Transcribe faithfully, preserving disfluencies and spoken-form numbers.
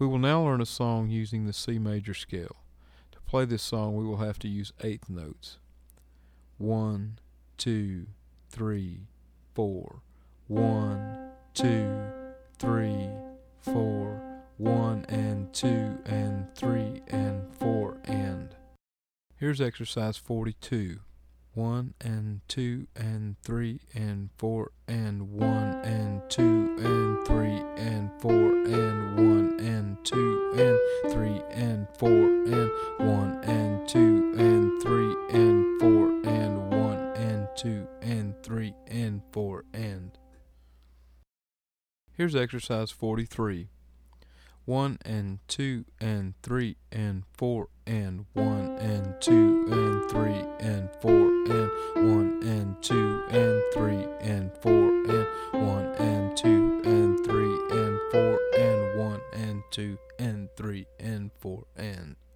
We will now learn a song using the C major scale. To play this song, we will have to use eighth notes. One, two, three, four. One, two, three, four. One and two and three and four and. Here's exercise forty-two. One and two and three and four and one and two and three and four and one and two and three and four and one and two and three and four and one and two and three and four and. Here's exercise forty-three. One and two and three and four and one and two and three and four and one and two and three and four and one and two and three and four and one and two and three and four and.